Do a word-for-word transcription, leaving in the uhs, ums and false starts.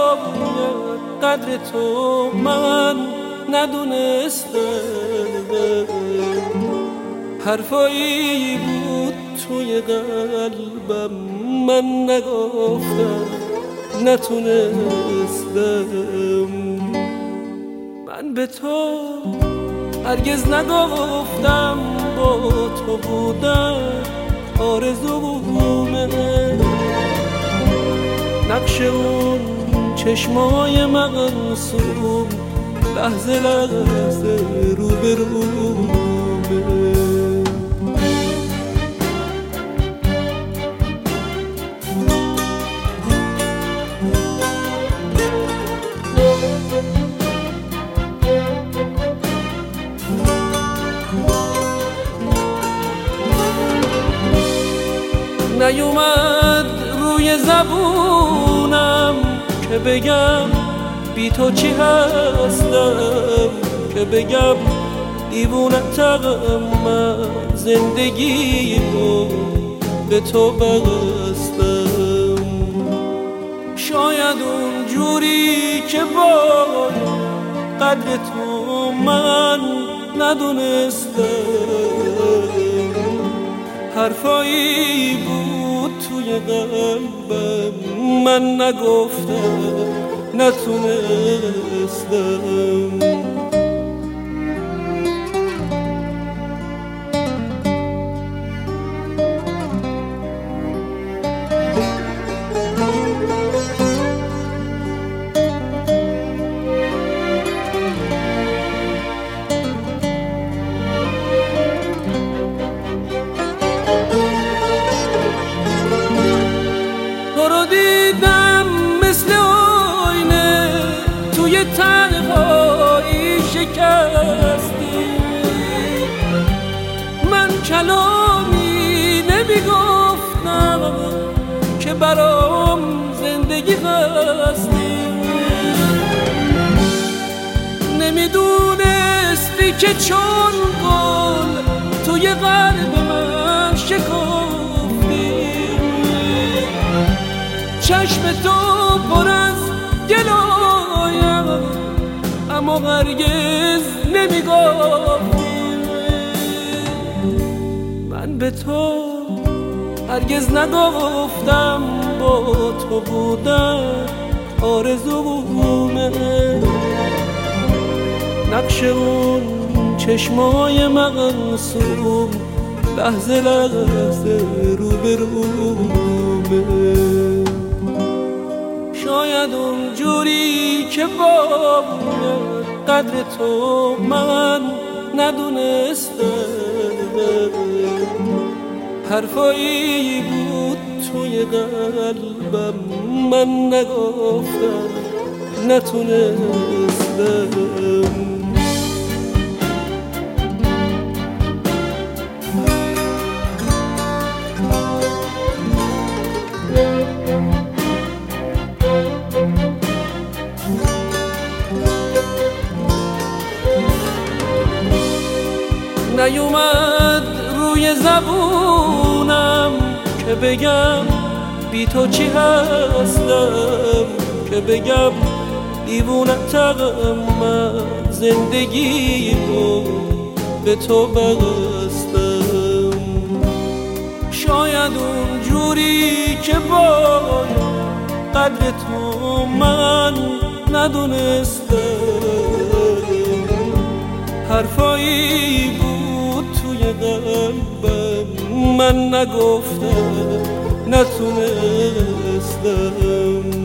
قدر تو من ندونستم. حرفایی بود توی قلبم من نگفتم، نتونستم. من به تو هرگز نگفتم با تو بودن آرزومه. نقش اون چشمای معصوم لحظه لحظه رو به رومه. نیومد روی زبونم که بگم بی تو چی هستم، که بگم دیوونتم من زندگی رو به تو بستم. شاید اون جوری که باید قدر تو من ندونستم. حرفایی بود توی قلبم من نگفتم، نتونستم. تنهایی شکستی من کلامی نمیگفتم که برام زندگی هستی. نمیدونستی که چون گل توی قلب من شکفتی. چشم تو پر از گلایم اما هرگز نمیگفتی. من به تو هرگز نگفتم با تو بودن آرزومه. نقش اون چشمای معصوم لحظه لحظه رو به رومه. شاید اون جوری که باید قدر تو من ندونستم. حرفایی بود توی قلبم من نگفتم، نتونستم. نیومد روی زبونم که بگم بی تو چی هستم، که بگم دیوونتم من زندگی رو به تو بستم. شاید اون جوری که باید قدر تو من ندونستم. حرفایی بود توی قلبم من نگفتم، نتونستم.